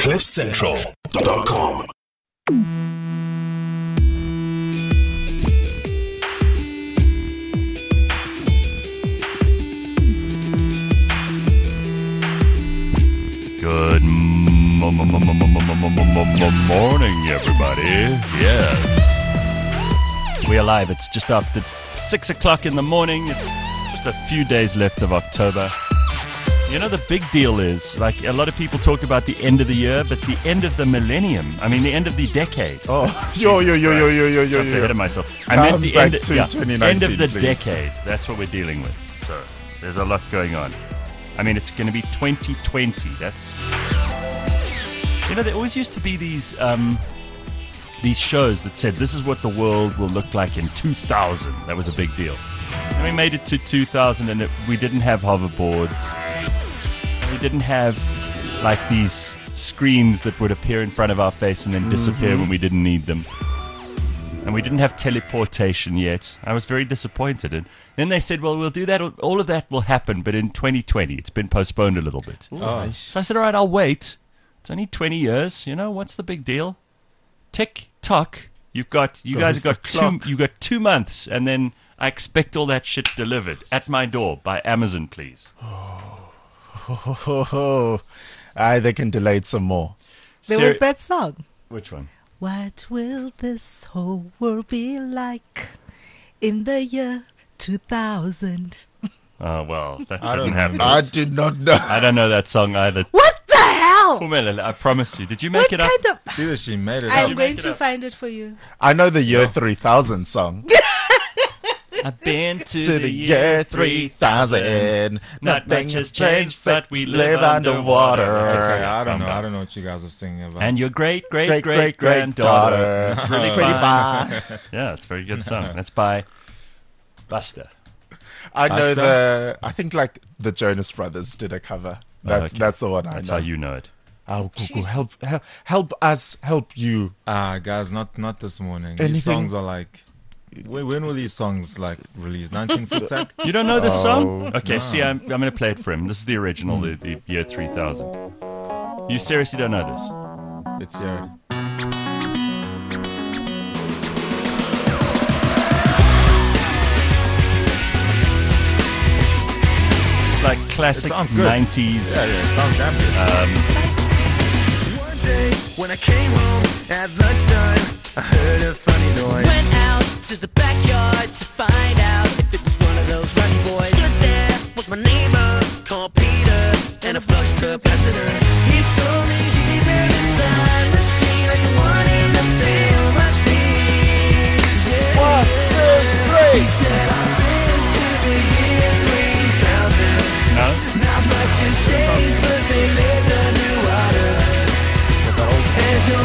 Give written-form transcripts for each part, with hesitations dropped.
CliffCentral.com. Good morning, everybody. Yes. We are live. It's just after 6 o'clock in the morning. It's just a few days left of October. You know, the big deal is, like, a lot of people talk about the end of the year, but the end of the millennium. I mean, the end of the decade. Oh, Got ahead of myself. I meant the end, end of the please. decade. That's what we're dealing with. So there's a lot going on. I mean, it's going to be 2020. That's, you know, there always used to be these shows that said this is what the world will look like in 2000. That was a big deal. And we made it to 2000, and we didn't have hoverboards. We didn't have like these screens that would appear in front of our face and then disappear when we didn't need them. And we didn't have teleportation yet. I was very disappointed. And then they said, well, we'll do that. All of that will happen, but in 2020. It's been postponed a little bit. Oh. So I said, all right, I'll wait. It's only 20 years. You know, what's the big deal? Tick tock. You guys have got you got 2 months, and then I expect all that shit delivered at my door by Amazon, please. Aye, they can delay it some more. There was that song. Which one? What will this whole world be like in the year 2000? Oh, well, that I didn't don't happen. know. I did not know. I don't know that song either. What the hell? Pumela, I promise you. Did you make What it up? kind of... It's either she made it I'm up. going it to up? find it for you. I know the year 3000 song. I've been to To the year 3000. Not Nothing much has has changed, but we live underwater. Okay, I don't Calm know. down. I don't know what you guys are singing about. And your Great great-great-great-granddaughter. granddaughter. It's really Pretty fine. fine. Yeah, it's a very good song. That's by Buster. I know Asta? I think like the Jonas Brothers did a cover. That's okay. that's the one I That's know. how you know it. Oh, Google, help us help you. guys, not this morning. Anything- These songs are like. When were these songs like released? 19 Foot Tech? You don't know this song? Oh, Okay, see, I'm going to play it for him. This is the original, the year 3000. You seriously don't know this? It's here. It's like classic It sounds good. 90s. Yeah, it sounds damn good. One day when I came home at lunchtime, I heard a funny noise. Went out to the backyard to find out if it was one of those runny boys. Stood there was my neighbor called Peter and a flush capacitor. He told me he built a time machine like the one in the film I've seen. Yeah. 1, 2, 3. He said I've been to the year 3000. No? Not much has changed, but they lived underwater. And your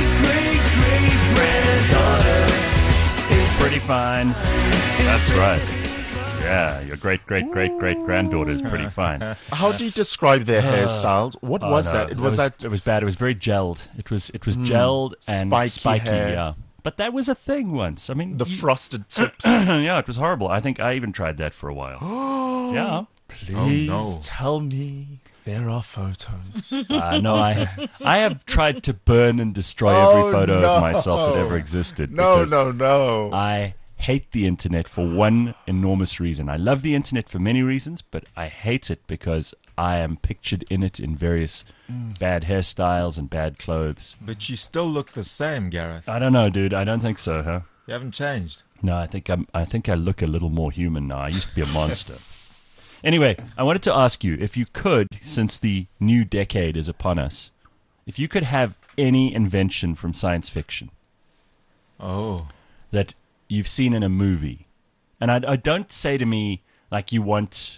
great-great-great-granddaughter is Pretty fine. That's right. Yeah, your great-great-great-great-granddaughter is pretty fine. How do you describe their hairstyles? What was no, that? It was that. It was bad. It was very gelled. It was gelled and Spiky hair. Yeah, but that was a thing once. I mean, The frosted tips. yeah, it was horrible. I think I even tried that for a while. Yeah. Please no. tell me there are photos. No, I have tried to burn and destroy every photo of myself that ever existed. No, because no. I hate the internet for one enormous reason. I love the internet for many reasons, but I hate it because I am pictured in it in various bad hairstyles and bad clothes. But you still look the same, Gareth. I don't know, dude. I don't think so, huh? You haven't changed. No, I think I look a little more human now. I used to be a monster. Anyway, I wanted to ask you if you could, since the new decade is upon us, if you could have any invention from science fiction Oh. that you've seen in a movie, and I don't say to me like you want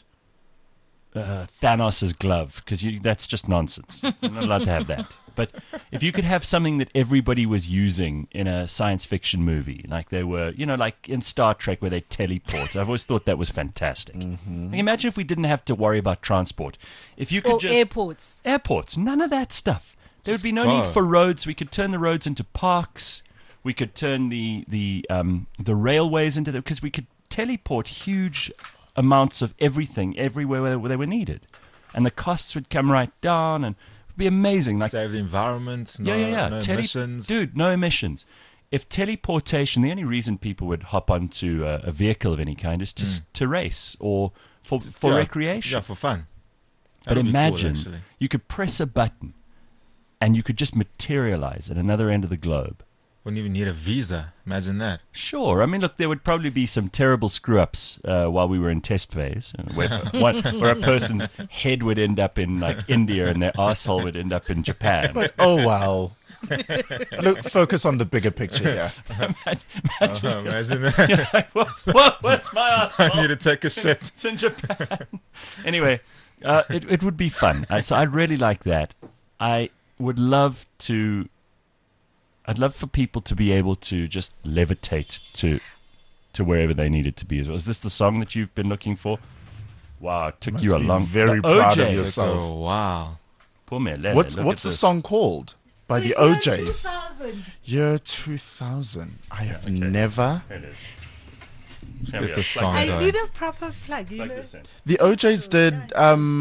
Thanos' glove, because that's just nonsense. You're not allowed to have that. But if you could have something that everybody was using in a science fiction movie, like they were, like in Star Trek where they teleport. I've always thought that was fantastic. Like, imagine if we didn't have to worry about transport. If you could Or just airports. none of that stuff. There would be no go. need for roads. We could turn the roads into parks. We could turn the railways into because we could teleport huge amounts of everything everywhere where they were needed, and the costs would come right down, and It'd be amazing. Like, Save the environment. No, yeah. no emissions. Dude, no emissions. If teleportation, the only reason people would hop onto a vehicle of any kind is to race or for Yeah, recreation. Yeah, for fun. But That'd be cool, imagine actually. you could press a button and you could just materialize at another end of the globe. Wouldn't even need a visa. Imagine that. Sure. I mean, look, there would probably be some terrible screw-ups while we were in test phase, where a person's head would end up in, like, India and their asshole would end up in Japan. Oh, well. Look, focus on the bigger picture here. Imagine that. What's my asshole? I need to take a shit. It's in Japan. Anyway, it would be fun. So I'd really like that. I would love to... I'd love for people to be able to just levitate to wherever they needed to be as well. Is this the song that you've been looking for? Wow, it took Must you a be long... very The proud of OJs. yourself. Oh, wow. Pumelele, What's look the at this. song called? By the OJs. 2000. Year 2000. I have okay. never. Here it is. Let's Here we get go. this Plug song it I going. need a proper plug, you Plug know. this in. The OJs did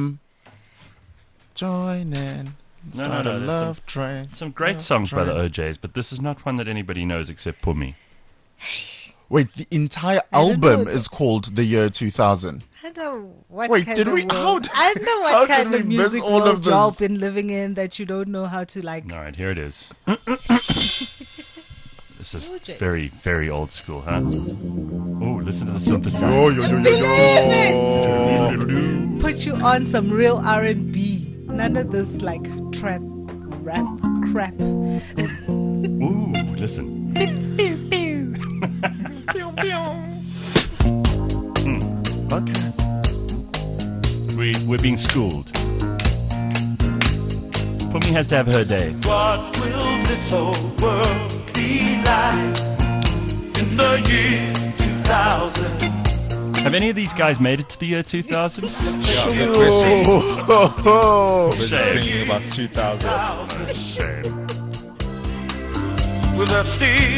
Join in. Inside no, a there's love train. Some great Love songs by the train. OJs, but this is not one that anybody knows except Pumi. Wait, the entire don't album know. is called The Year 2000. I know what Wait, kind did of we- world, how did- I know how what did kind we of miss music all world of y'all this? been living in that you don't know how to like. All right, here it is. This is OJs. very, very old school, huh? Oh, listen to the synthesizer. Oh, yo. Put you on some real R&B. None of this like trap, rap, crap. Ooh, listen. Okay. We're being schooled. Pumi has to have her day. What will this whole world be like in the year 2000? Have any of these guys made it to the year 2000? Yeah, good question. Oh, We're just Shame. singing about 2000. Shame. Will there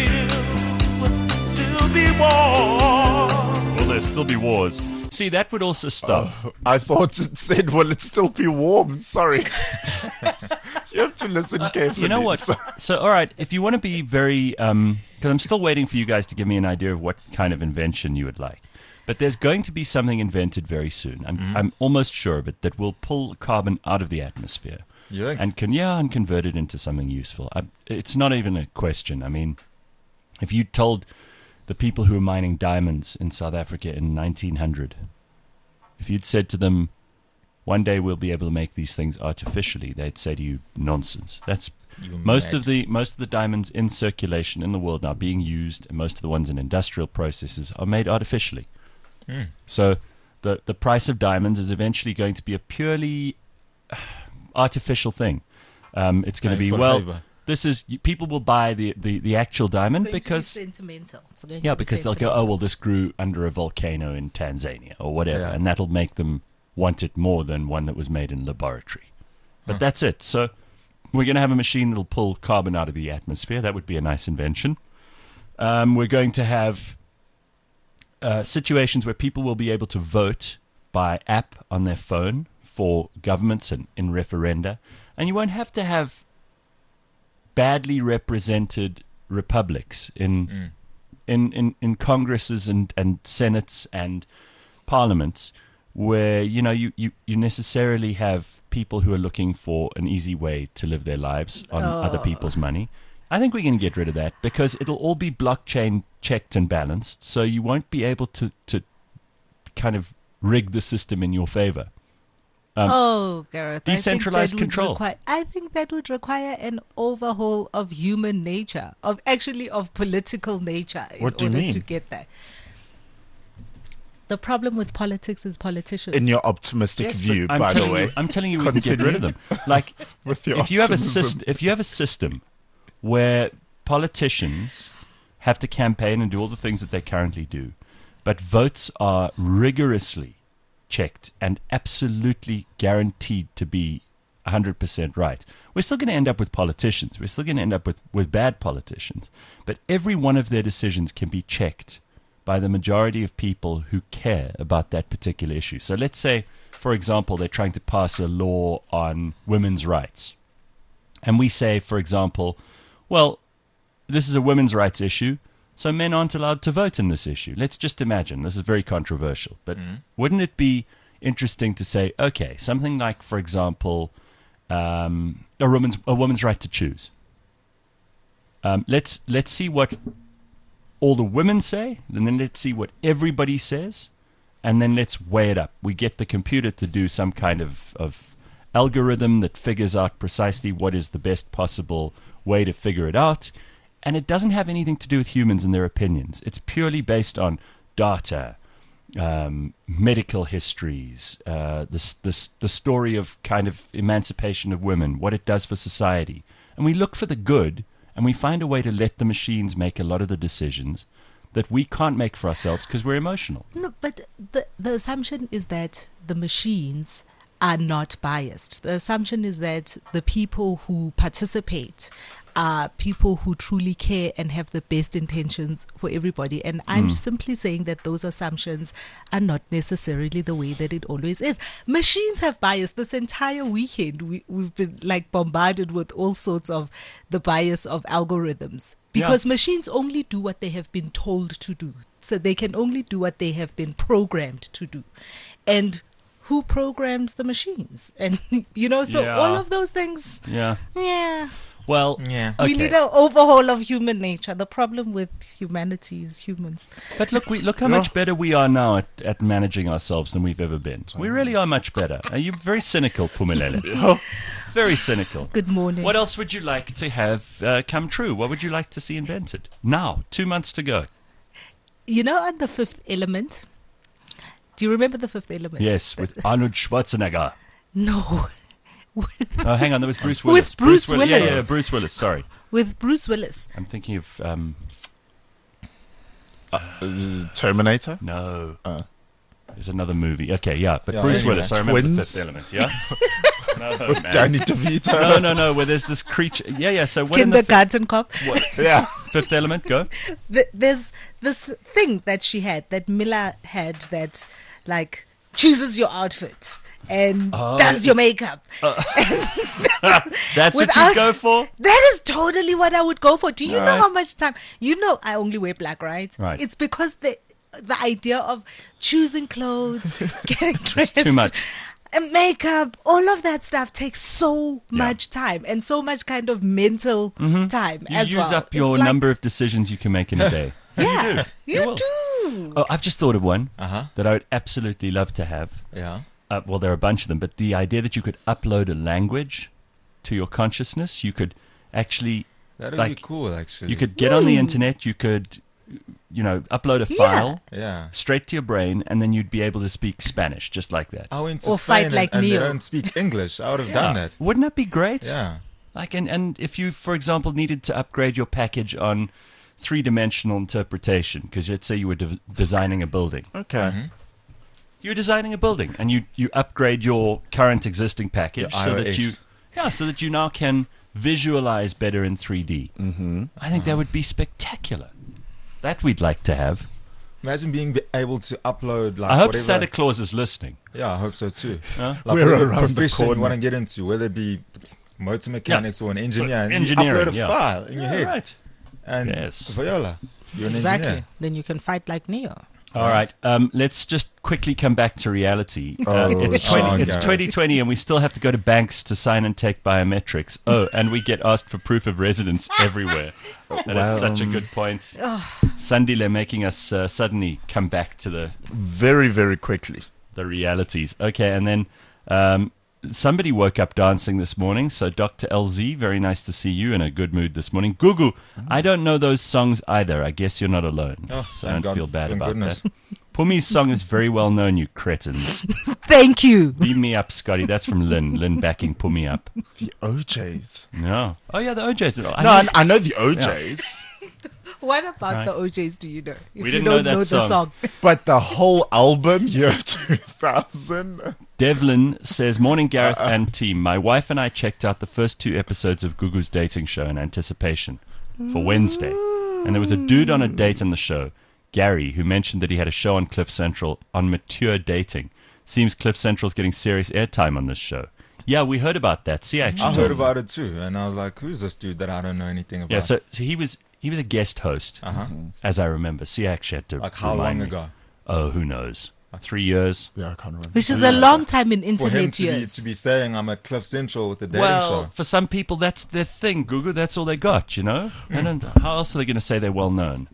still be war? Will there still be wars? See, that would also stop. I thought it said, will it still be warm? Sorry. You have to listen carefully. You know what? So- So, all right, if you want to be very, because I'm still waiting for you guys to give me an idea of what kind of invention you would like. But there's going to be something invented very soon. I'm almost sure of it, that will pull carbon out of the atmosphere You think? and and convert it into something useful. It's not even a question. I mean, if you told the people who were mining diamonds in South Africa in 1900, if you'd said to them, one day we'll be able to make these things artificially, they'd say to you, nonsense. That's You most mad. of the diamonds in circulation in the world now being used, and most of the ones in industrial processes are made artificially. So the price of diamonds is eventually going to be a purely artificial thing. It's going to be, For well, labor. this is people will buy the actual diamond because sentimental. It's going yeah, to be because they'll go, oh, well, this grew under a volcano in Tanzania or whatever, Yeah. and that'll make them want it more than one that was made in a laboratory. But that's it. So we're going to have a machine that'll pull carbon out of the atmosphere. That would be a nice invention. We're going to have situations where people will be able to vote by app on their phone for governments and in referenda, and you won't have to have badly represented republics in congresses and senates and parliaments where you necessarily have people who are looking for an easy way to live their lives on other people's money. I think we can get rid of that because it'll all be blockchain checked and balanced, so you won't be able to kind of rig the system in your favor. Oh, Gareth. Decentralized I think that would control. I think that would require an overhaul of human nature, of political nature. What do you in order mean? to get that? The problem with politics is politicians. in your optimistic Yes, view, but I'm by the telling way. you, I'm telling you, we can get rid of them. Like With your if you have a optimism. if you have a system where politicians have to campaign and do all the things that they currently do, but votes are rigorously checked and absolutely guaranteed to be 100% right. We're still going to end up with politicians. We're still going to end up with bad politicians. But every one of their decisions can be checked by the majority of people who care about that particular issue. So let's say, for example, they're trying to pass a law on women's rights. And we say, for example, well, this is a women's rights issue, so men aren't allowed to vote in this issue. Let's just imagine. This is very controversial. But wouldn't it be interesting to say, okay, something like, for example, a woman's right to choose. Let's see what all the women say, and then let's see what everybody says, and then let's weigh it up. We get the computer to do some kind of algorithm that figures out precisely what is the best possible way to figure it out. And it doesn't have anything to do with humans and their opinions. It's purely based on data, medical histories, the story of kind of emancipation of women, what it does for society. And we look for the good, and we find a way to let the machines make a lot of the decisions that we can't make for ourselves because we're emotional. No, but the assumption is that the machines are not biased. The assumption is that the people who participate are people who truly care and have the best intentions for everybody. And I'm simply saying that those assumptions are not necessarily the way that it always is. Machines have bias. This entire weekend, we've been like bombarded with all sorts of the bias of algorithms. Because machines only do what they have been told to do. So they can only do what they have been programmed to do. And who programs the machines? And, so all of those things. Yeah. Yeah. Well, Yeah. okay. We need an overhaul of human nature. The problem with humanity is humans. But look how much better we are now at managing ourselves than we've ever been. We really are much better. Are you very cynical, Pumelele? Very cynical. Good morning. What else would you like to have come true? What would you like to see invented? Now, 2 months to go. On The Fifth Element, do you remember The Fifth Element? Yes, with Arnold Schwarzenegger. No. Oh, hang on, that was Bruce Willis. With Bruce Willis. Yeah, Bruce Willis, sorry. With Bruce Willis. I'm thinking of, Terminator? no. There's another movie. Okay, yeah, but Yeah, Bruce anyway. Willis, I remember The Twins? Fifth Element, yeah? No, man. Danny DeVito? No, where there's this creature. Yeah, so what in the Kindergarten Cop. Yeah. Fifth Element, go. There's this thing that she had, that Mila had, that like chooses your outfit and does your makeup. That's what you go for? That is totally what I would go for. Do you know Right. how much time? I only wear black, right? Right. It's because the idea of choosing clothes, getting dressed, too much. and makeup, all of that stuff takes so much time and so much kind of mental time You as well. use up your It's like- number of decisions you can make in a day. Yeah, you will. do. Oh, I've just thought of one Uh-huh. that I would absolutely love to have. Yeah. Well, there are a bunch of them, but the idea that you could upload a language to your consciousness, you could actually, That would like, be cool, actually. you could get on the internet, you could, upload a file Yeah. straight to your brain, and then you'd be able to speak Spanish just like that. I went to Or Spain fight like and they Neo. don't speak English. I would have done that. Wouldn't that be great? Yeah. Like, and if you, for example, needed to upgrade your package on three-dimensional interpretation, because let's say you were designing a building. Okay. You're designing a building, and you upgrade your current existing package Your so that iOS. so that you now can visualize better in 3D. Mm-hmm. I think that would be spectacular. That we'd like to have. Imagine being able to upload like I hope whatever. Santa Claus is listening. Yeah, I hope so too. Huh? Like We're whatever around the profession you corner. want to get into, whether it be motor mechanics or an engineer, and you engineering, upload a yeah. file in your head, Right. and Yes. Viola, you're an Exactly. engineer. Then you can fight like Neo. All right. Let's just quickly come back to reality. It's Sean, 2020, and we still have to go to banks to sign and take biometrics. Oh, and we get asked for proof of residence everywhere. That is such a good point. Sandile making us suddenly come back to the Very, very quickly. realities. Okay, and then somebody woke up dancing this morning. So Dr. LZ, very nice to see you in a good mood this morning. Gugu, I don't know those songs either. I guess you're not alone. Oh, So I thank don't God. feel bad Thank about goodness. that. Pumi's song is very well known, you cretins. Thank you. Beam me up, Scotty. That's from Lynn. Lynn backing Pumi up. The OJs. No. Oh, yeah, the OJs. I know the OJs, What about Right. the OJs do you know? If We you didn't don't know that the song. song. but the whole album, year 2000. Devlin says, Morning, Gareth and team. My wife and I checked out the first 2 episodes of Gugu's dating show in anticipation for Wednesday. And there was a dude on a date in the show, Gary, who mentioned that he had a show on Cliff Central on mature dating. Seems Cliff Central's getting serious airtime on this show. Yeah, we heard about that. See, actually, I heard about it too, and I was like, "Who's this dude that I don't know anything about?" Yeah, so he was a guest host, as I remember. See, actually had to Like how remind long me. ago? Oh, who knows? 3 years. Yeah, I can't remember. Which is a long time in For him internet to be, years. to be saying I'm at Cliff Central with the dating Well, show. for some people, that's their thing, Gugu. That's all they got, you know? And how else are they going to say they're well known?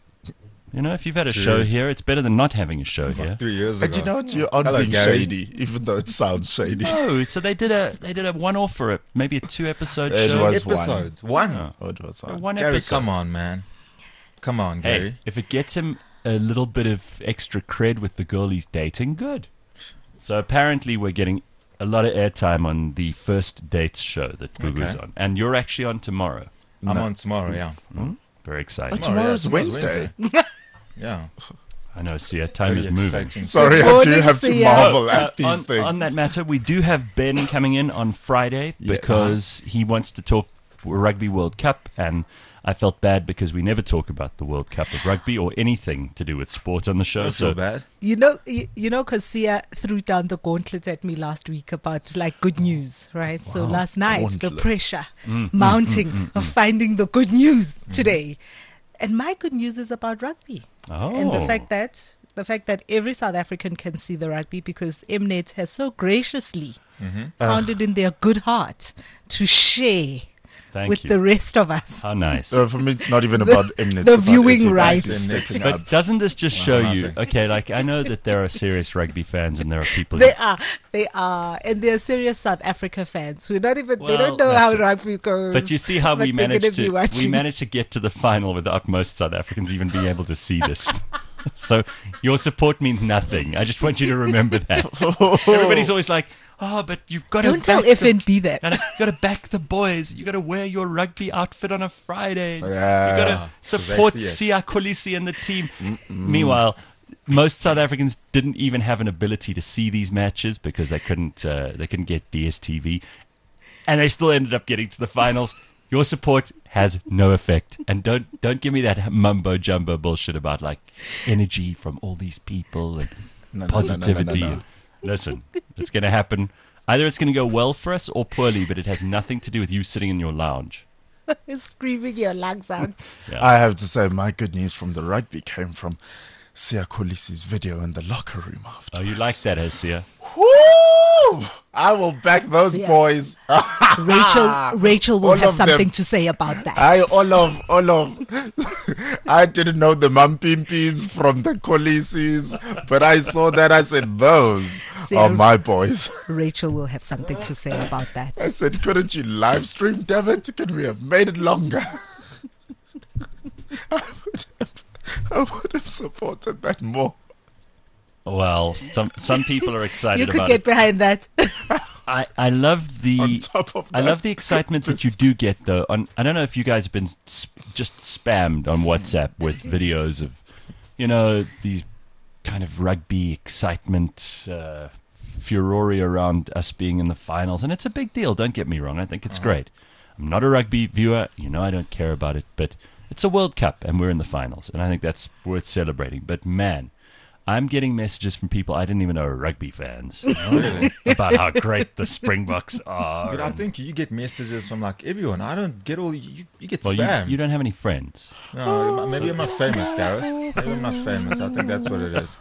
You know, if you've had a show Dude. here, it's better than not having a show here. 3 years ago. And you know what? You're on Hello, being Gary. shady, even though it sounds shady. Oh, so they did a one-off for it, maybe a 2-episode It show. was Episodes. One. Oh. Oh, it was One Gary, episode. come on, man. Come on, Hey, Gary. if it gets him a little bit of extra cred with the girl he's dating, good. So apparently we're getting a lot of airtime on the first dates show that Gugu's Okay. on. And you're actually on tomorrow. I'm on tomorrow, yeah. Very excited. Tomorrow's yeah, Wednesday. Yeah. I know, see, time is Very moving. exciting. Sorry, I do Morning, have to Sia. marvel at these on, things. on that matter, we do have Ben coming in on Friday Yes. because he wants to talk Rugby World Cup, and I felt bad because we never talk about the World Cup of rugby or anything to do with sport on the show. Don't feel bad. You know, because Sia threw down the gauntlet at me last week about like good news, right? So last night, the gauntlet. pressure mounting of finding the good news today, and my good news is about rugby and the fact that every South African can see the rugby because Mnet has so graciously found it in their good heart to share Thank with you. the rest of us. How nice. For me, it's not even about Mnet. the it's about viewing SABC rights. stepping But up. doesn't this just show you? nothing. Okay, like I know that there are serious rugby fans and there are people. They are, and they're serious South Africa fans who don't even they don't know how that's it. rugby goes. But you see how but we they're managed gonna be to watching. get to the final without most South Africans even being able to see this. So your support means nothing. I just want you to remember that. Everybody's always like, "Oh, but you've got to Don't tell back the- FNB that. You got to back the boys. You got to wear your rugby outfit on a Friday. Yeah. You got to support they see it. Sia Kolisi and the team." Meanwhile, most South Africans didn't even have an ability to see these matches because they couldn't get DSTV, and they still ended up getting to the finals. Your support has no effect, and don't give me that mumbo jumbo bullshit about like energy from all these people and No, positivity. no. Listen, it's going to happen. Either it's going to go well for us or poorly, but it has nothing to do with you sitting in your lounge. Screaming your lungs out. Yeah. I have to say, my good news from the rugby came from Sia Kolisi's video in the locker room after. Oh, you like that, Sia? Woo! I will back those Sia. boys. Rachel will All have of them. something to say about that. all of. I didn't know the Mampimpis from the Colises, but I saw that. I said, those Sia. are my boys. Rachel will have something to say about that. I said, couldn't you live stream, David? Could we have made it longer? I would have supported that more. Well, some people are excited You could about get it. behind that. I love the On top of I that, love the excitement that you do get though. I don't know if you guys have been just spammed on WhatsApp with videos of, you know, these kind of rugby excitement, furore around us being in the finals, and it's a big deal. Don't get me wrong. I think it's great. I'm not a rugby viewer. You know, I don't care about it, but it's a World Cup and we're in the finals, and I think that's worth celebrating. But man, I'm getting messages from people I didn't even know are rugby fans about how great the Springboks are. Dude, I think you get messages from like everyone. I don't get all you get Well, spam. you don't have any friends. No, maybe I'm not famous, Gareth. Maybe I'm not famous. I think that's what it is.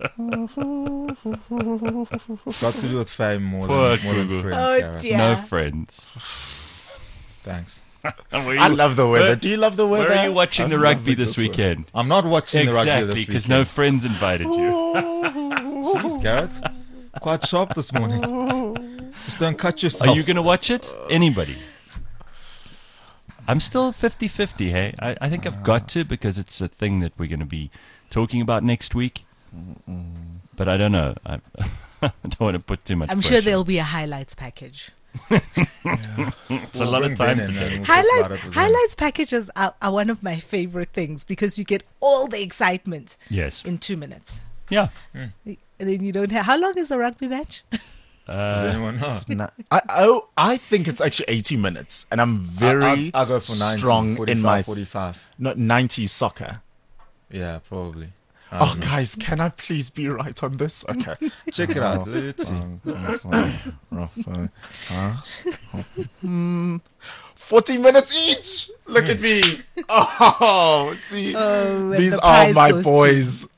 It's got to do with fame more Poor than Gugu. friends, Oh, Gareth. dear. No friends. Thanks. I love the weather. Do you love the weather? Where are you watching the I rugby love it this way. weekend? I'm not watching the rugby Exactly, this because weekend. no friends invited you. Jeez, Gareth. Quite sharp this morning. Just don't cut yourself. Are you going to watch it? Anybody? I'm still 50-50, hey? I think I've got to because it's a thing that we're going to be talking about next week. But I don't know. I don't want to put too much I'm pressure. sure there'll be a highlights package. It's a lot of time to do. Highlights packages are one of my favorite things because you get all the excitement Yes. in 2 minutes. Yeah. And then you don't have. How long is a rugby match? Does anyone know? No, I think it's actually 80 minutes, and I'm very I'll go for 90, strong 45, in my 45. not 90 soccer. Yeah, probably. Oh, guys, can I please be right on this? Okay. Check it out. Let's see. 40 minutes each. Look at me. Oh, see, Oh, and these the are prize my goes to- boys.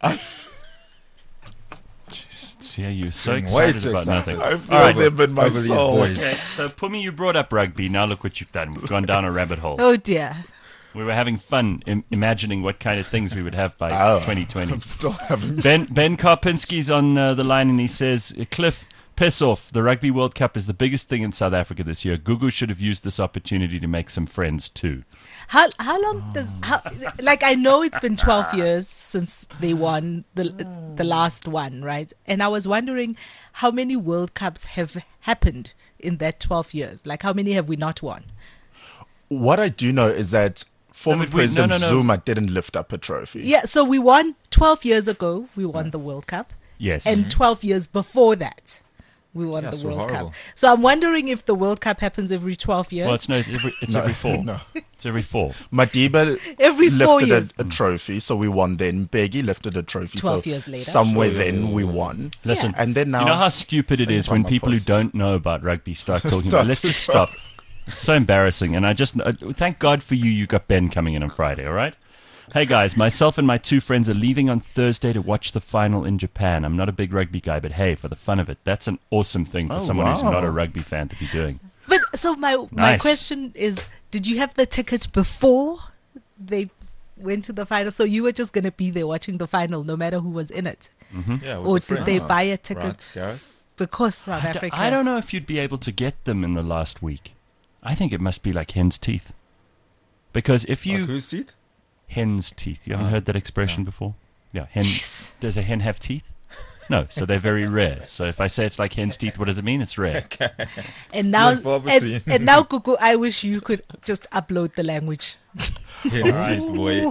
See, you're so Way excited too about excited. nothing. I feel All right. them in my Over these soul. boys. Okay, so Pumi, you brought up rugby. Now look what you've done. We've gone down a rabbit hole. Oh dear. We were having fun imagining what kind of things we would have by Oh, 2020. I'm still having. Ben Karpinski's on the line and he says, Cliff, piss off. The Rugby World Cup is the biggest thing in South Africa this year. Gugu should have used this opportunity to make some friends too. How long does like I know it's been 12 years since they won the last one, right? And I was wondering how many World Cups have happened in that 12 years. Like how many have we not won? What I do know is that former but President no. Zuma didn't lift up a trophy. Yeah, so we won 12 years ago. We won the World Cup. Yes. And 12 years before that, we won Yes, the we're World horrible. Cup. So I'm wondering if the World Cup happens every 12 years. Well, it's every four. No. It's every four. Madiba Every 4 lifted years. a trophy, so we won then. Beggy lifted a trophy, 12 so years later. somewhere then we won. Listen, And then now, you know how stupid it is when people who Ramaphosa. don't know about rugby start talking Start about. Let's to just stop. It's so embarrassing, and I just thank God for you. You got Ben coming in on Friday. All right. Hey guys, myself and my two friends are leaving on Thursday to watch the final in Japan. I'm not a big rugby guy, but hey, for the fun of it, that's an awesome thing for Oh, someone who's wow. not a rugby fan to be doing. But so my Nice. question is, did you have the ticket before they went to the final? So you were just going to be there watching the final no matter who was in it? Yeah, with Or the did they friends. buy a ticket Right, Gareth? because South Africa? I don't know if you'd be able to get them in the last week. I think it must be like hen's teeth. Because if you... Like whose teeth? hen's teeth. You haven't heard that expression before? Yeah, hen. Jeez. Does a hen have teeth? No, so they're very rare. So if I say it's like hen's teeth, what does it mean? It's rare. And now, Look forward to and now, Kuku, I wish you could just upload the language. Hen's teeth, boy.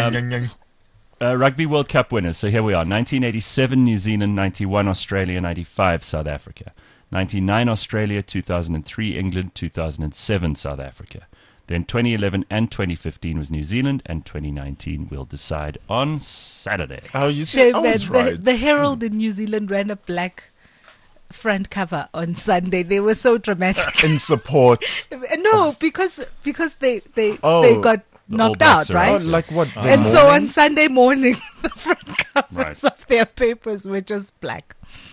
Rugby World Cup winners. So here we are. 1987, New Zealand. 91, Australia. 95, South Africa. 99, Australia. 2003, England. 2007, South Africa. Then 2011 and 2015 was New Zealand. And 2019 we'll decide on Saturday. oh, you see, Shame I that was right. the Herald in New Zealand ran a black front cover on Sunday. They were so dramatic. In support. No, because they Oh, got the knocked All out, Blacks are right? out. Oh, like what? the And so on morning? Sunday morning, the front covers Right. of their papers were just black.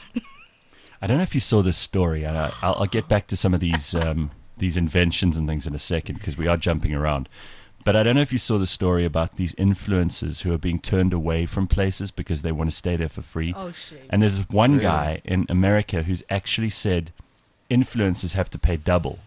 I don't know if you saw this story. And I'll get back to some of these inventions and things in a second because we are jumping around. But I don't know if you saw the story about these influencers who are being turned away from places because they want to stay there for free. Oh, shit. And there's one guy in America who's actually said influencers have to pay double.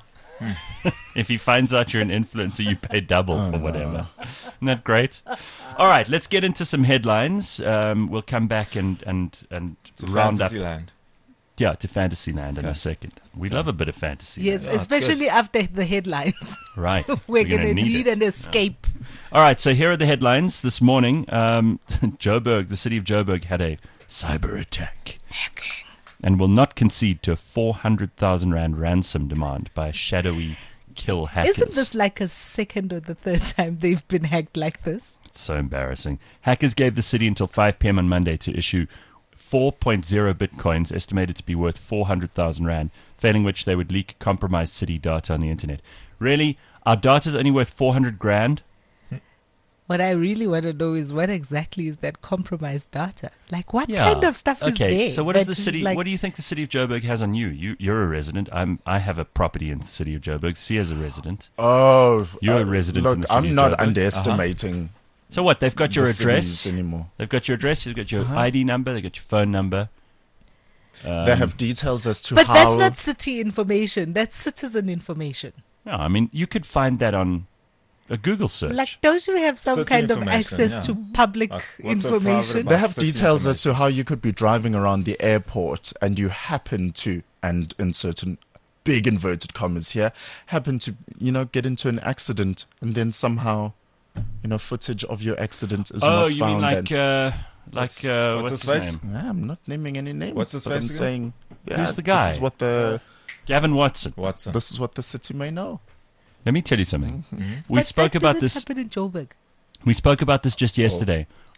If he finds out you're an influencer, you pay double for whatever. Isn't that great? All right, let's get into some headlines. We'll come back and It's a round up. fantasy land. Yeah, to Fantasyland in a second. We love a bit of fantasy. Yes, it's especially after the headlines. Right. We're going to gonna need it. an escape. All right, so here are the headlines this morning. Joburg, the city of Joburg, had a cyber attack and will not concede to a 400,000 Rand ransom demand by shadowy kill hackers. Isn't this like a second or the third time they've been hacked like this? It's so embarrassing. Hackers gave the city until 5 p.m. on Monday to issue 4.0 bitcoins, estimated to be worth 400,000 Rand, failing which they would leak compromised city data on the internet. Really? Our data's only worth 400 grand? What I really want to know is what exactly is that compromised data? Like, what kind of stuff is Okay, there? so what is that the city? like- What do you think the city of Joburg has on you? You're a resident. I have a property in the city of Joburg. Sia's a resident. Oh, You're a resident Look, in the city I'm of not Joburg. underestimating So what? They've got your the address. cities anymore. They've got your address. They've got your ID number. They've got your phone number. They have details as to But how. that's not city information. That's citizen information. No, I mean you could find that on a Google search. Like, don't you have some City kind of information, access yeah. to public Like, what's so private information? about- They have city details as to how you could be driving around the airport and you happen to, and in certain big inverted commas here, happen to, get into an accident and then somehow, footage of your accident is oh, not you found. mean like What's what's his his face? name? I'm not naming any names. What's his but I'm face again? saying, Who's the This guy? is what the Gavin Watson. Watson. this is what the city may know. Let me tell you something. We But spoke that about didn't this. happen in Joburg. We spoke about this just yesterday.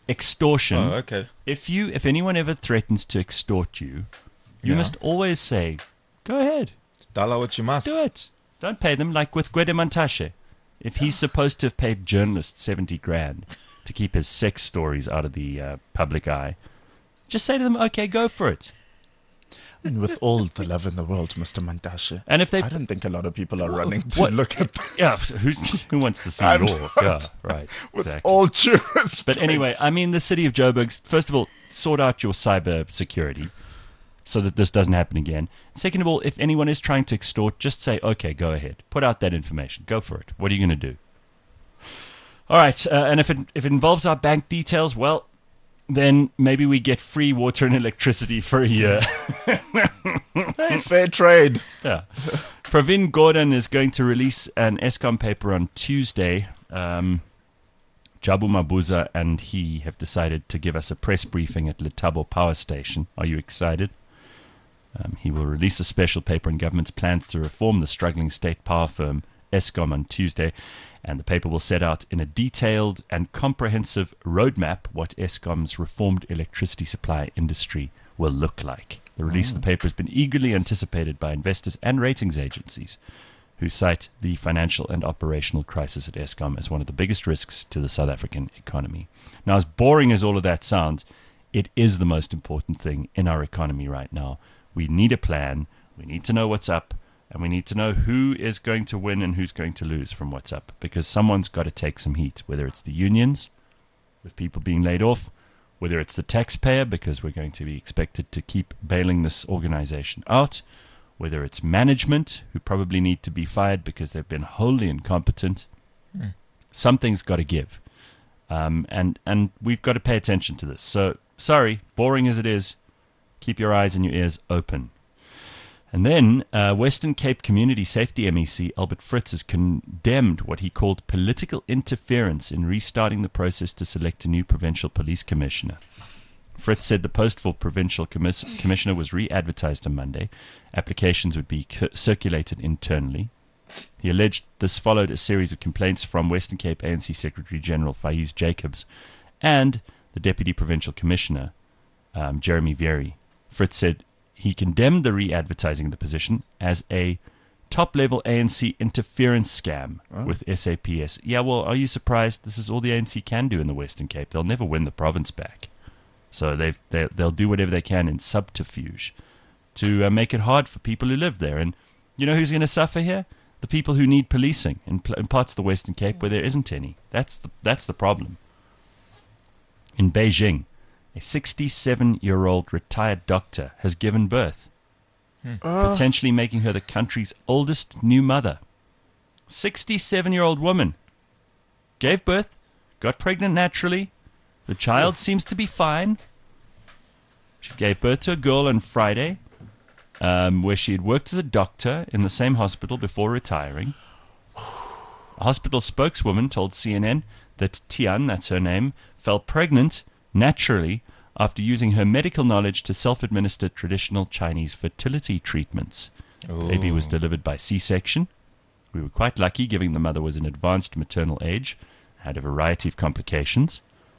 extortion. Oh, okay. If anyone ever threatens to extort you, you Yeah. must always say, "Go ahead, Dala what you must. do it. Don't pay them." Like with Gwede Mantashe, if he's supposed to have paid journalists 70 grand to keep his sex stories out of the public eye, just say to them, "Okay, go for it." I mean, with all the love in the world, Mr. Mandashe, And if they, I don't think a lot of people are running to what- look at that. yeah, who wants to see I'm it all? Yeah, right. With Exactly. all due respect. But anyway, I mean, the city of Joburg, first of all, sort out your cyber security so that this doesn't happen again. Second of all, if anyone is trying to extort, just say, "Okay, go ahead. Put out that information. Go for it. What are you going to do?" All right. And if it involves our bank details, well, then maybe we get free water and electricity for a year. Hey, fair trade. Yeah. Pravin Gordon is going to release an Eskom paper on Tuesday. Jabu Mabuza and he have decided to give us a press briefing at Letabo Power Station. Are you excited? He will release a special paper on government's plans to reform the struggling state power firm Eskom on Tuesday, and the paper will set out in a detailed and comprehensive roadmap what Eskom's reformed electricity supply industry will look like. The release of the paper has been eagerly anticipated by investors and ratings agencies, who cite the financial and operational crisis at Eskom as one of the biggest risks to the South African economy. Now, as boring as all of that sounds, it is the most important thing in our economy right now. We need a plan, we need to know what's up, and we need to know who is going to win and who's going to lose from what's up, because someone's got to take some heat, whether it's the unions, with people being laid off, whether it's the taxpayer, because we're going to be expected to keep bailing this organization out, whether it's management, who probably need to be fired because they've been wholly incompetent. Something's got to give. And we've got to pay attention to this. So, sorry, boring as it is, keep your eyes and your ears open. And then Western Cape Community Safety MEC Albert Fritz has condemned what he called political interference in restarting the process to select a new provincial police commissioner. Fritz said the post for provincial commissioner was re-advertised on Monday. Applications would be circulated internally. He alleged this followed a series of complaints from Western Cape ANC Secretary General Faiz Jacobs and the Deputy Provincial Commissioner, Jeremy Vieri. Fritz said he condemned the re-advertising of the position as a top-level ANC interference scam with SAPS. Yeah, well, are you surprised? This is all the ANC can do in the Western Cape. They'll never win the province back. So they'll do whatever they can in subterfuge to make it hard for people who live there. And you know who's going to suffer here? The people who need policing in parts of the Western Cape where there isn't any. That's the problem. In Beijing, a 67-year-old retired doctor has given birth, potentially making her the country's oldest new mother. 67-year-old woman gave birth, got pregnant naturally. The child seems to be fine. She gave birth to a girl on Friday, where she had worked as a doctor in the same hospital before retiring. A hospital spokeswoman told CNN that Tian, that's her name, fell pregnant naturally after using her medical knowledge to self-administer traditional Chinese fertility treatments. The baby was delivered by C-section. We were quite lucky, given the mother was in advanced maternal age, had a variety of complications.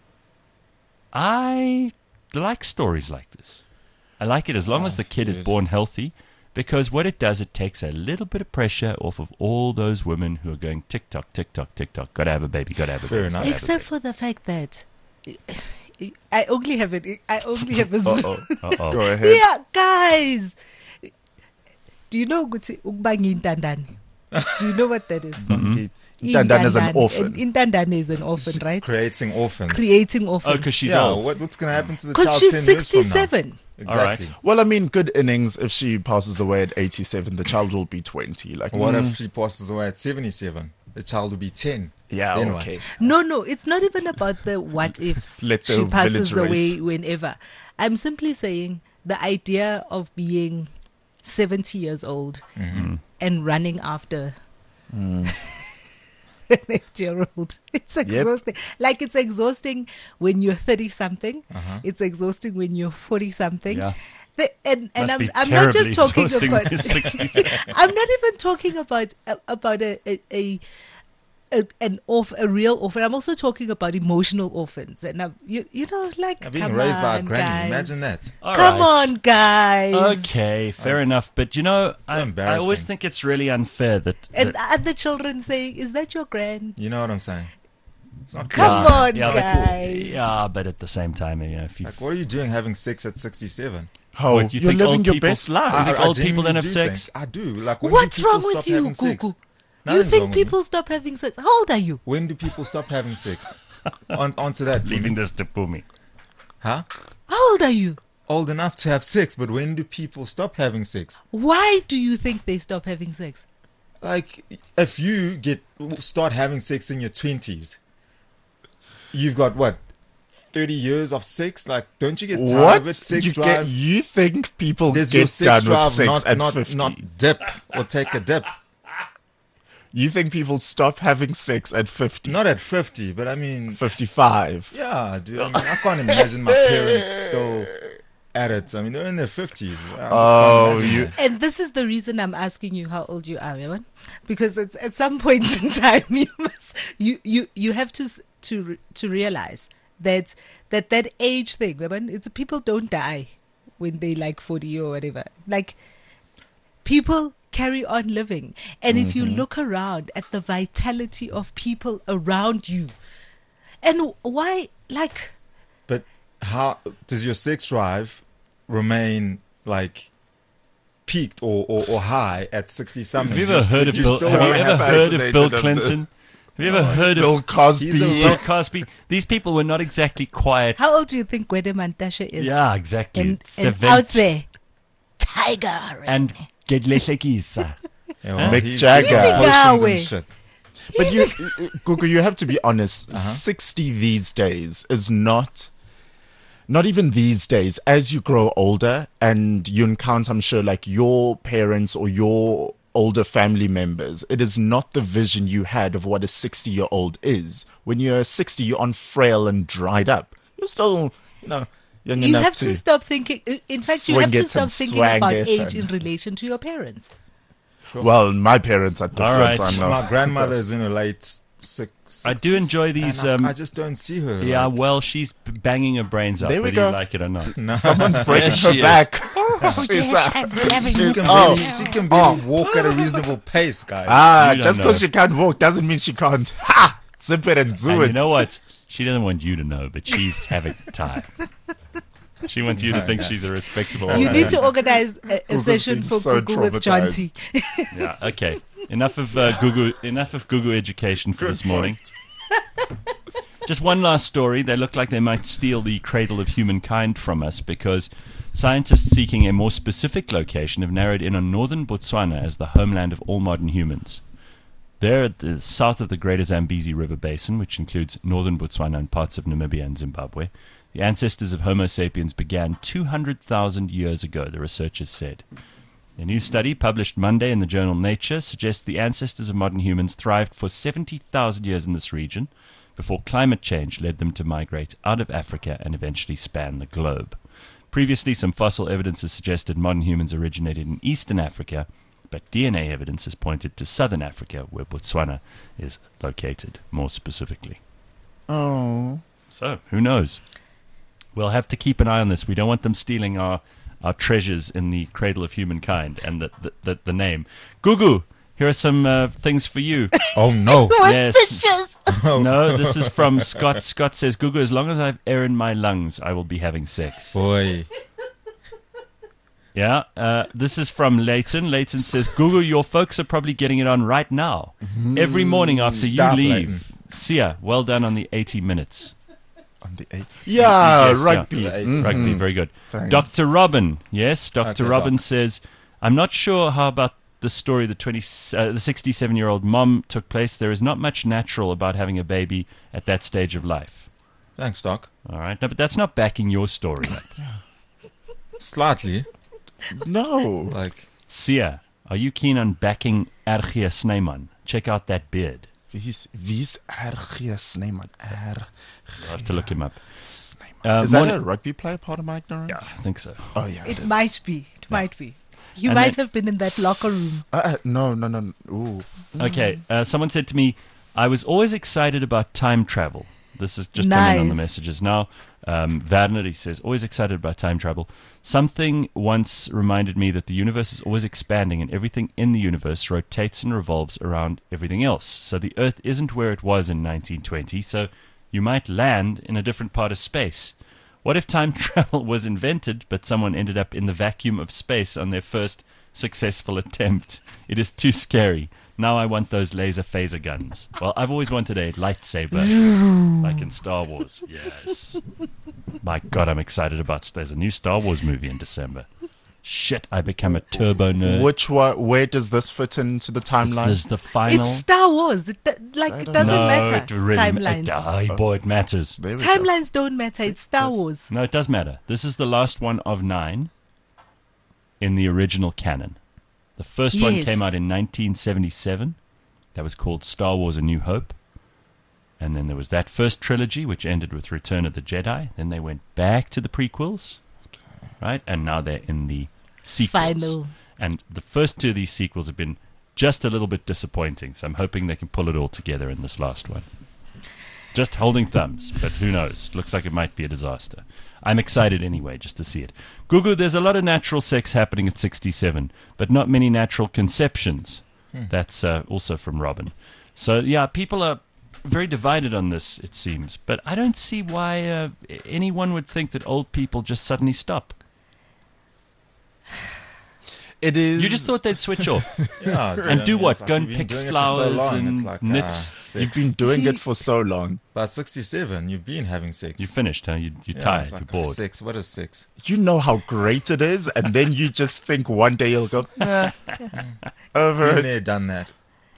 I like stories like this. I like it as long as the kid is born healthy, because what it does, it takes a little bit of pressure off of all those women who are going tick-tock, tick-tock, tick-tock, gotta have a baby, gotta have a baby. Fair enough. Except for the fact that I only have a Zoom. Go ahead. Yeah, guys. Do you know ukuthi ukubangi intandane? Do you know what that is? Intandane is an orphan. Intandane is an orphan, right? Creating orphans. Creating orphans. Oh, because she's yeah, old. what's going to happen to the Because child she's 10 years from now? 67. Exactly. Well, I mean, good innings. If she passes away at 87, the child will be 20. Like, What if she passes away at 77? The child will be 10. Yeah, Then okay. No, it's not even about the what ifs. Let the She passes village away race. whenever. I'm simply saying the idea of being 70 years old and running after an 8-year-old. It's exhausting. Like, it's exhausting when you're 30-something. It's exhausting when you're 40-something. Yeah. And Must be I'm not just terribly talking exhausting about when you're 60. I'm not even talking about a a real orphan. I'm also talking about emotional orphans, and like Being come raised by a on, granny. guys. Imagine that. All Come right. on, guys. Okay, fair enough. But I always embarrassing. think it's really unfair that. And that the children saying, "Is that your gran?" You know what I'm saying? It's not Come cool. on, yeah, guys. yeah, but at the same time, if you Like, what are you doing having sex at 67? Oh, What, you you're think living old your people- best life. I think old people genuinely don't have do sex? think- I do. Like, when What's do people wrong stop with you, having sex? Gugu? You Nothing's think wrong with me. people stop having sex? How old are you? When do people stop having sex? Onto that. leaving this to Pumi. Huh? How old are you? Old enough to have sex, but when do people stop having sex? Why do you think they stop having sex? Like, if you start having sex in your 20s, you've got what? 30 years of sex? Like, don't you get tired What? of it? Sex you, drive. you think people There's your get sex done with drive, sex at not 50? dip or take a dip. You think people stop having sex at 50? Not at 50, but I mean, 55. yeah, dude. I mean, I can't imagine my parents still at it. I mean, they're in their 50s. I just Oh, can't imagine you- that. And this is the reason I'm asking you how old you are, Evan. Because it's at some point in time you have to realize that age thing, Evan, it's people don't die when they like 40 or whatever. Like people carry on living. And if you look around at the vitality of people around you, and why, like, But how does your sex drive remain like peaked or high at 60 something? Have you ever heard of You Bill? still Have you wanna ever have sex? heard of Bill fascinated Clinton? Have you ever heard Bill of Cosby. He's a Bill Cosby? These people were not exactly quiet. how old do you think Gwede Mantashe is? Yeah, exactly. And Seven- out there, Tiger. and Gedlehlekisa. Yeah, well, Mick he's- Jagger. he's got potions Yahweh. and shit. But Gugu, you have to be honest. 60 these days is not even these days. As you grow older and you encounter, I'm sure, like your parents or your older family members, it is not the vision you had of what a 60-year-old is. When you're 60, you're on frail and dried up. You're still, young You enough have to stop thinking. In fact, you have to Swing it stop and thinking swang about it age and- in relation to your parents. Well, my parents are different. right. I know. My grandmother is in her late 60s. I do enjoy these. and I just don't see her. Yeah, like, well, she's banging her brains out, There we whether you go. like it or not. no. Someone's breaking Yes, her she is. back. She can Oh. barely, she can barely walk at a reasonable pace, guys. You don't Just because know. she can't walk doesn't mean she can't. Ha! Zip it and do And it. you know what? She doesn't want you to know, but she's having time. She wants you to think she's a respectable old You man. need to organize a Gugu's session been for so Gugu with John T. Yeah, okay. Enough of Gugu education for this morning. Just one last story. They look like they might steal the cradle of humankind from us because scientists seeking a more specific location have narrowed in on northern Botswana as the homeland of all modern humans. There, at the south of the Greater Zambezi River Basin, which includes northern Botswana and parts of Namibia and Zimbabwe, the ancestors of Homo sapiens began 200,000 years ago, the researchers said. A new study published Monday in the journal Nature suggests the ancestors of modern humans thrived for 70,000 years in this region before climate change led them to migrate out of Africa and eventually span the globe. Previously, some fossil evidence has suggested modern humans originated in eastern Africa, but DNA evidence has pointed to southern Africa, where Botswana is located more specifically. Oh. So, who knows? We'll have to keep an eye on this. We don't want them stealing our treasures in the cradle of humankind and the name. Gugu, here are some things for you. Oh no! Yes. Pictures. No, this is from Scott. Scott says, Gugu, as long as I have air in my lungs, I will be having sex. Boy, Yeah, this is from Leighton. Leighton says, Gugu, your folks are probably getting it on right now. Every morning after Stop, you Leighton. leave. Sia, well done on the 80 minutes. On the eight. Yeah, Yes, yeah. rugby. The eight. Mhm. Rugby, very good. Thanks. Dr. Robin, yes, Dr. Okay, Robin Doc. says, I'm not sure how about the story the 67-year-old mom took place. There is not much natural about having a baby at that stage of life. thanks, Doc. All right, no, but that's not backing your story. Slightly, No. like Sia, are you keen on backing Argia Snyman? Check out that beard. Wie's Argia Snyman? I'll have to look him up. Snyman. Is that morning- a rugby player, part of my Yeah, ignorance? I think so. Oh, yeah. It is. might be. It might be. You And might then- have been in that locker room. No. Ooh. Okay, someone said to me, I was always excited about time travel. This is just coming on the Nice. messages now. Werner, he says, always excited about time travel. Something once reminded me that the universe is always expanding and everything in the universe rotates and revolves around everything else. So the Earth isn't where it was in 1920, so you might land in a different part of space. What if time travel was invented, but someone ended up in the vacuum of space on their first successful attempt? It is too scary. Now I want those laser phaser guns. Well, I've always wanted a lightsaber, like in Star Wars. Yes. My God, I'm excited about. There's a new Star Wars movie in December. Shit, I become a turbo nerd. Which one? Where does this fit into the timeline? This is the final. It's Star Wars. It doesn't no, matter. it really Timelines. boy, it matters. There we go. Timelines don't matter. It's Star Wars. No, it does matter. This is the last one of 9 in the original canon. The first one Yes. came out in 1977. That was called Star Wars A New Hope. And then there was that first trilogy, which ended with Return of the Jedi. Then they went back to the prequels, right? And now they're in the sequels. Final. And the first 2 of these sequels have been just a little bit disappointing. So I'm hoping they can pull it all together in this last one. Just holding thumbs, but who knows? Looks like it might be a disaster. I'm excited anyway, just to see it. Gugu, there's a lot of natural sex happening at 67, but not many natural conceptions. That's also from Robin. So, yeah, people are very divided on this, it seems. But I don't see why anyone would think that old people just suddenly stop. It is. You just thought they'd switch off. Yeah, dude, And I do mean, what? it's like Go and you've been pick doing it for so flowers long, and it's like, knit. sex. You've been doing it for so long. By 67, you've been having sex. You finished, huh? You're Yeah, tired, it's like, you're bored. Sex. What is sex? You know how great it is, and then you just think one day you'll go, over Been it. there, done that.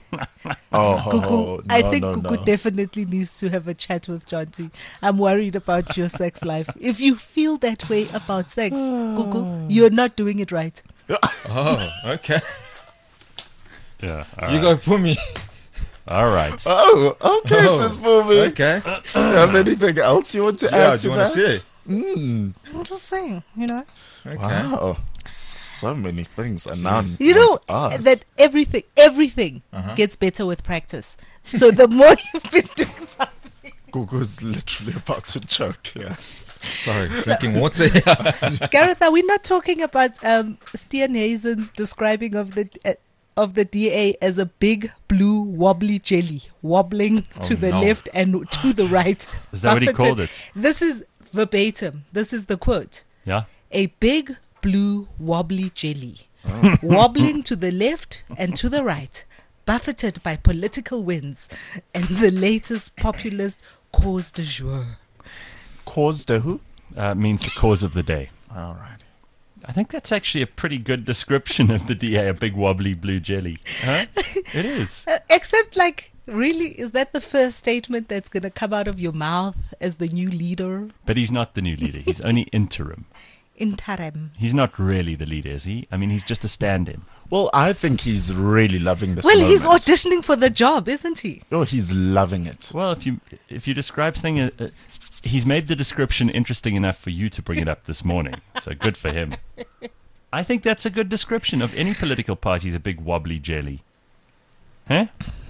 Oh, I no, think no, Gugu no. definitely needs to have a chat with Jonty. I'm worried about your sex life. If you feel that way about sex, Gugu, you're not doing it right. Oh, okay. Yeah, all You right. go put me. All right. Oh, okay, Oh, sis Boomy. Okay. Do you have anything else you want to Yeah, add do to you want to that? share? I'm just saying, you know. Okay. Wow. So many things are now. You know us. that everything gets better with practice. So the more you've been doing something, Gugu's literally about to choke. Yeah. Sorry, drinking water. Gareth, are we not talking about Stian Hazen's describing of the DA as a big blue wobbly jelly wobbling to the no. left and to the right? Is that what he Buffeted. called it? This is verbatim. This is the quote. Yeah? A big blue wobbly jelly wobbling to the left and to the right, buffeted by political winds and the latest populist cause du jour. Caused a who? Means the cause of the day. All right. I think that's actually a pretty good description of the DA, a big wobbly blue jelly. Huh? It is. Except, like, really, is that the first statement that's going to come out of your mouth as the new leader? But he's not the new leader. He's only interim. Interim. He's not really the leader, is he? I mean, he's just a stand-in. Well, I think he's really loving this Well, he's moment. auditioning for the job, isn't he? Oh, he's loving it. Well, if you describe something, he's made the description interesting enough for you to bring it up this morning. So good for him. I think that's a good description of any political party. Is a big wobbly jelly. Huh?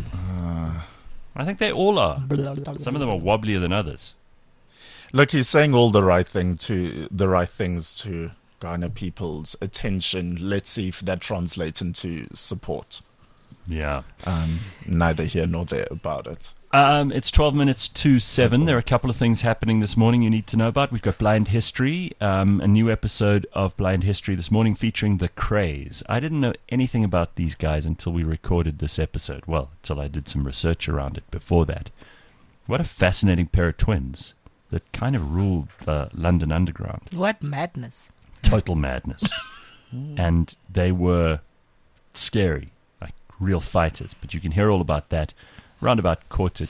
I think they all are. Some of them are wobblier than others. Look, he's saying all the right things to garner people's attention. Let's see if that translates into support. Yeah. Neither here nor there about it. It's 12 minutes to 7. There are a couple of things happening this morning you need to know about. We've got Blind History, a new episode of Blind History this morning featuring The Craze. I didn't know anything about these guys until we recorded this episode. Well, until I did some research around it before that. What a fascinating pair of twins that kind of ruled the London Underground. What madness. Total madness. And they were scary, like real fighters. But you can hear all about that around about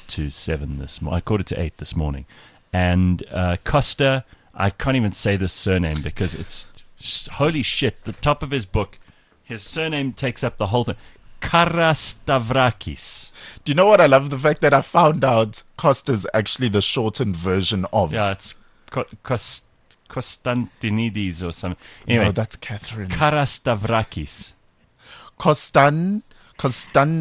8:45 this morning. And Costa, I can't even say this surname because it's holy shit. The top of his book, his surname takes up the whole thing. Karastavrakis. Do you know what I love? The fact that I found out Costa's actually the shortened version of. Yeah, it's Konstantinidis or something. Anyway, No, that's Catherine. Karastavrakis. Konstantinidis.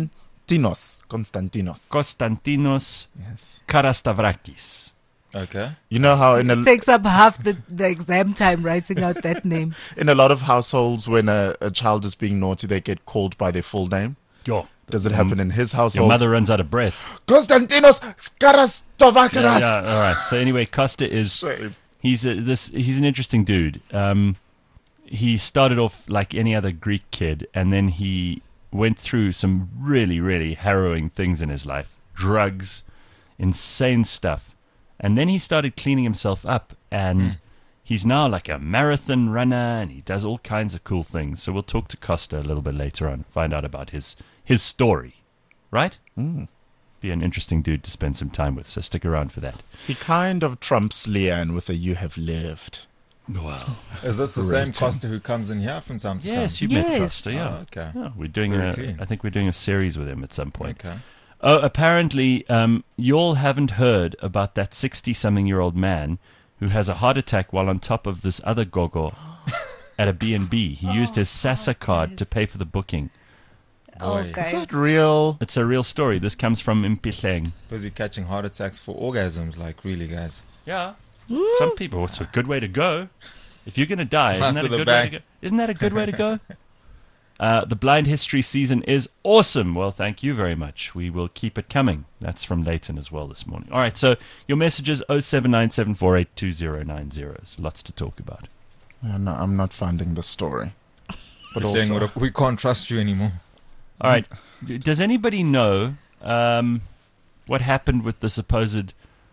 Konstantinos. Konstantinos Yes. Karastavrakis. Okay. You know how in Takes up half the exam time writing out that name. a lot of households, when a child is being naughty, they get called by their full name. Yo, Does it happen in his your household? mother runs out of breath. Konstantinos Karastavrakis. Yeah, all right. So anyway, Costa is he's an interesting dude. He started off like any other Greek kid, and then he went through some really, really harrowing things in his life. Drugs, insane stuff. And then he started cleaning himself up, and he's now like a marathon runner, and he does all kinds of cool things. So we'll talk to Costa a little bit later on, find out about his story, right? Be an interesting dude to spend some time with, so stick around for that. He kind of trumps Leanne with a "You have lived." Wow. Is this the same Rating. Costa who comes in here from time to time? Yes, you met Yes. Costa, yeah. Oh, okay. Yeah, we're doing Very clean. I think we're doing a series with him at some point. Okay. Oh, apparently, you all haven't heard about that 60-something-year-old man who has a heart attack while on top of this other gogo at a B&B. He used his SASA card to pay for the booking. Boy, Is that real? It's a real story. This comes from Mpihleng. busy catching heart attacks for orgasms, like really, guys. Yeah. Some people, it's a good way to go. If you're going to die, Come isn't that, to a the good way to bank. go? Isn't that a good way to go? The Blind History season is awesome. Well, thank you very much. We will keep it coming. That's from Leighton as well this morning. All right, so your messages 0797482090. There's lots to talk about. Yeah, no, I'm not finding the story. But You're saying, also, we can't trust you anymore. All right, does anybody know what happened with the supposed,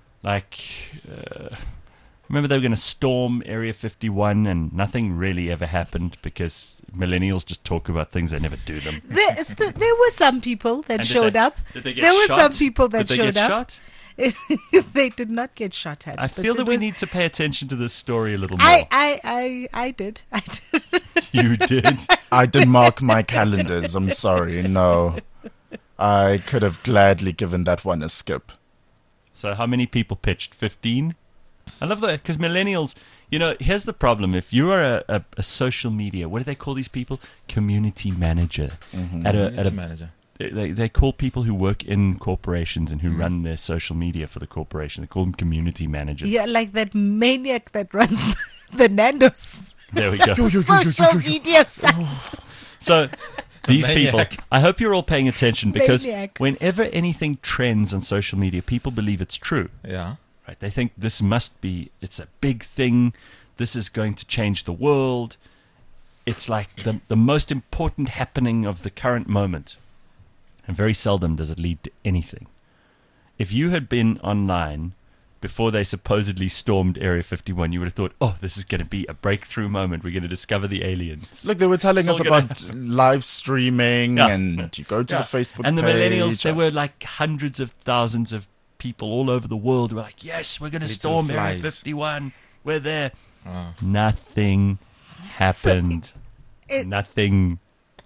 remember they were going to storm Area 51 and nothing really ever happened because millennials just talk about things, they never do them. There were some people that And showed up. Did they get There were shot? some people that Did they showed get up. shot? They did not get shot at. I but feel it that we was- need to pay attention to this story a little more. I did. You did. I did mark my calendars. I'm sorry. No. I could have gladly given that one a skip. So how many people pitched? 15? I love that because millennials, here's the problem. If you are a social media, what do they call these people? Community manager. It's a manager. They call people who work in corporations and who run their social media for the corporation. They call them community managers. Yeah, like that maniac that runs the Nando's There we go. social media site. So these people, maniac. I hope you're all paying attention because Maniac. whenever anything trends on social media, people believe it's true. Yeah. Right? They think it's a big thing. This is going to change the world. It's like the most important happening of the current moment. And very seldom does it lead to anything. If you had been online before they supposedly stormed Area 51, you would have thought, oh, this is going to be a breakthrough moment. We're going to discover the aliens. Look, they were telling It's us all gonna about live streaming Yeah. and you go to the Facebook And the page. millennials, there were like hundreds of thousands of people all over the world who were like, yes, we're going to Little storm Area flies. 51. We're there. Oh. Nothing happened. Nothing.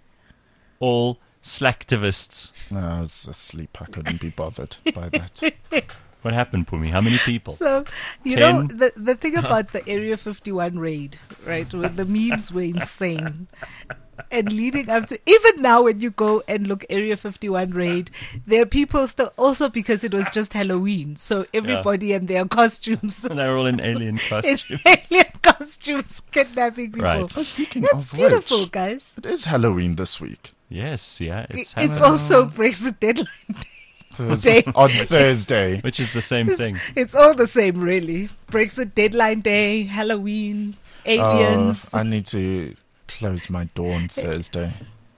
All slacktivists. No, I was asleep. I couldn't be bothered by that. What happened, Pumi? How many people? So, 10? the thing about the Area 51 raid, right, where the memes were insane. And leading up to, even now when you go and look Area 51 raid, there are people still, also because it was just Halloween. So everybody and their costumes, And they were all in alien in costumes. alien costumes, kidnapping people. Right. Oh, speaking That's of beautiful, which, guys. it is Halloween this week. Yes, yeah. It's It's Halloween, also breaks the deadline. Thursday, on Thursday. which is the same thing. It's all the same, really. Breaks the deadline day, Halloween, aliens. I need to close my door on Thursday.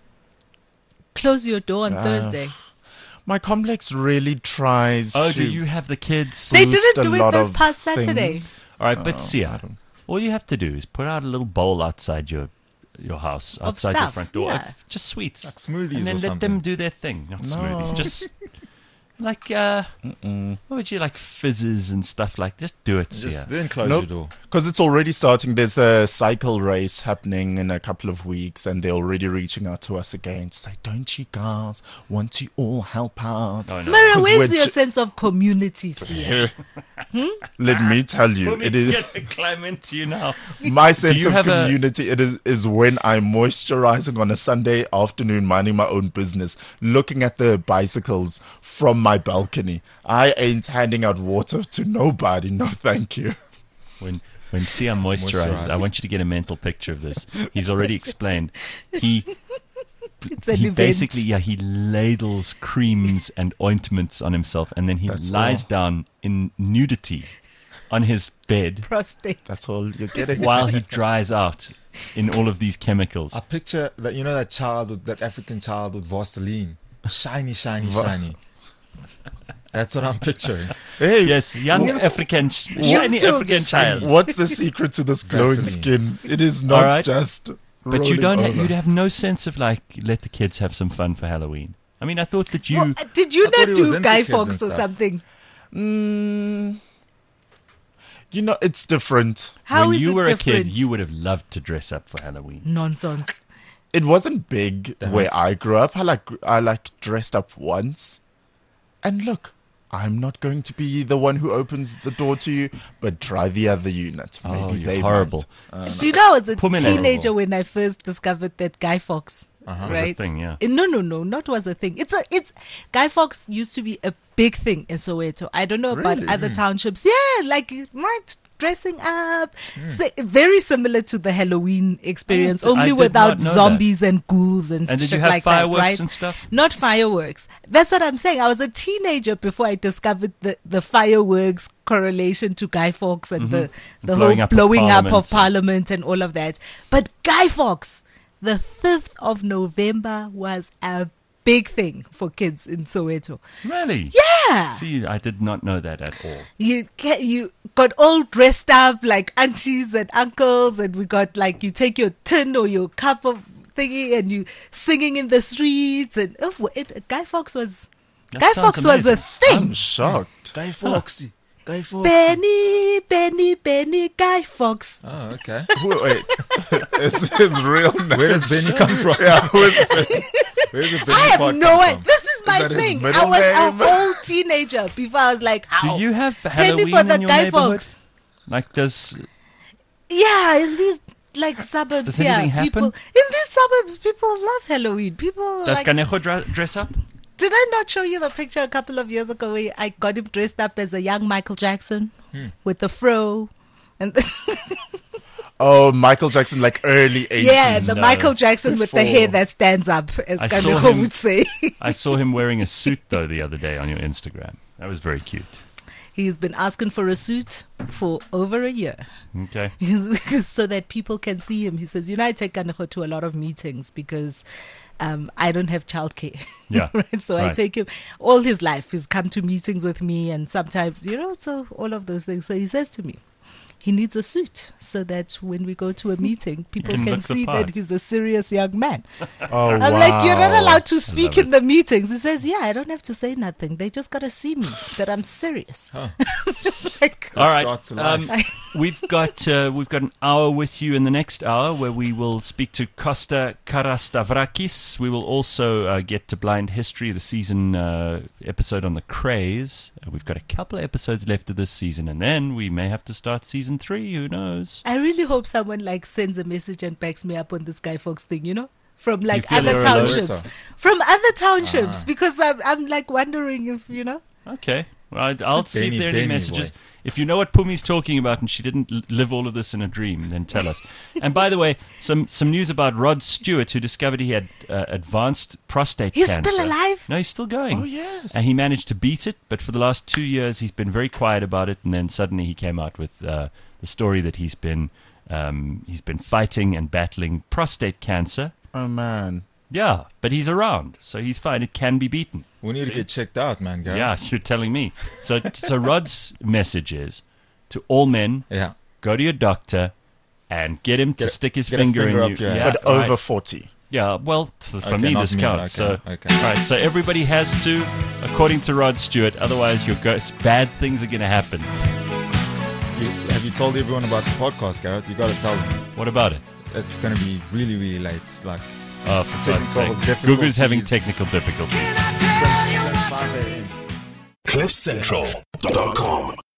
Close your door on Thursday. My complex really tries Oh, to do you have the kids? They boost didn't a do it lot this of past Saturday. things. All right, but I Sia, don't- all you have to do is put out a little bowl outside your house, Of outside your stuff, front door, yeah. of just sweets, Like smoothies and then or let something. them do their thing. Not smoothies, just like what would you like, fizzes and stuff like? Just do it, Just Sia. then close Nope. your door. Because it's already starting. There's the cycle race happening in a couple of weeks, and they're already reaching out to us again to say, "Don't you guys want to all help out?" Oh, no. Mara, 'Cause where's we're your ju- sense of community, Sia? Let me tell you, it It's is gonna climb into you now. my sense you of have a- community. It is when I'm moisturizing on a Sunday afternoon, minding my own business, looking at the bicycles from my balcony. I ain't handing out water to nobody. No, thank you. When Sia moisturizes, I want you to get a mental picture of this. He's already explained. It's an He event. basically, he ladles creams and ointments on himself, and then he That's lies all. down in nudity on his bed prostate. That's all you're getting. while he dries out in all of these chemicals. I picture that, you know, that child with that African child with Vaseline, shiny, shiny. That's what I'm picturing. Hey, Yes, young African, shiny too. African child. what's the secret to this glowing Vaseline. skin? It is not All right. just. But you rolling don't. over. You'd have no sense of like let the kids have some fun for Halloween. I mean, I thought that you. Well, did you I thought not he was do into Guy kids Fawkes and or stuff. something? You know, it's different. How when is you it were different? a kid, you would have loved to dress up for Halloween. Nonsense. It wasn't big where I grew up. I like dressed up once. And look, I'm not going to be the one who opens the door to you, but try the other unit. Maybe Oh, you're they horrible. might. Do you know I was a Pumela. teenager when I first discovered that Guy Fawkes, Was a right? thing, yeah. No, not was a thing. It's Guy Fawkes used to be a big thing in Soweto. I don't know about Really? other townships. Yeah, like right, dressing up, very similar to the Halloween experience, Oh, I only did without not know zombies and ghouls and, And did shit you have like fireworks that, right? and stuff? Not fireworks. That's what I'm saying. I was a teenager before I discovered the fireworks correlation to Guy Fawkes and the Blowing whole up of blowing up of Parliament. Parliament and all of that. But Guy Fawkes, the 5th of November was a big thing for kids in Soweto. Really? Yeah. See, I did not know that at all. You got all dressed up like aunties and uncles, and we got like you take your tin or your cup of thingy and you singing in the streets, and Guy Fawkes was That Guy sounds Fawkes was a amazing. I'm thing. shocked. Guy Fawkes. Guy Fawkes. Benny, Guy Fawkes. Oh, okay. Wait, is his real name? Where does Benny come from? Yeah, who's Benny? Where's the Benny I have part no come idea. from? This is my that his thing. I middle was name? a whole teenager before I was like, how? Do you have Penny Halloween for the in your Guy neighborhood? Fawkes. Like, does Yeah, in these like suburbs, Does anything people happen? in these suburbs, people love Halloween. People does like. Kanejo dress up? Did I not show you the picture a couple of years ago where I got him dressed up as a young Michael Jackson with the fro and Oh, Michael Jackson, like early 80s. yeah, the No. Michael Jackson with the Before. hair that stands up, as I saw Kanejo him- would say. I saw him wearing a suit though the other day on your Instagram. That was very cute. He's been asking for a suit for over a year. Okay. So that people can see him. He says, I take Kanejo to a lot of meetings because I don't have childcare. Yeah. Right? So I Right. take him all his life. He's come to meetings with me and sometimes, so all of those things. So he says to me, he needs a suit so that when we go to a meeting, people can can look the see part. that he's a serious young man. Oh, I'm like, you're not wow. allowed to speak love in the meetings. He says, yeah, I don't have to say nothing. They just got to see me, that I'm serious. Just like, All right. start to life. We've got an hour with you in the next hour where we will speak to Costa Karastavrakis. We will also get to Blind History, the season episode on the craze. We've got a couple of episodes left of this season, and then we may have to start season 3. Who knows? I really hope someone like sends a message and backs me up on this Guy Fawkes thing, from like feel other you're alone? townships. From other townships, because I'm like wondering if, Okay. Well, I'll see if there are any Benny messages. boy. If you know what Pumi's talking about and she didn't live all of this in a dream, then tell us. And by the way, some news about Rod Stewart, who discovered he had advanced prostate He's cancer. still alive? No, he's still going. Oh, yes. And he managed to beat it, but for the last 2 years he's been very quiet about it. And then suddenly he came out with the story that he's been fighting and battling prostate cancer. Oh, man. Yeah, but he's around, so he's fine. It can be beaten. We need to get checked out, man, guys. Yeah, you're telling me. So Rod's message is to all men: Yeah. go to your doctor and get him to stick his get a finger finger in up you. your Yeah, ass. But over right. 40. Yeah, well, for Okay, me not this me. counts. Okay, So, okay. all right. So everybody has to, according to Rod Stewart. Otherwise, bad things are going to happen. Have you told everyone about the podcast, Garrett? You got to tell them. What about it? It's going to be really, really late. Like, Oh, for God's Technical sake. Google's having difficulties. technical difficulties. since 5 a.m. CliffCentral.com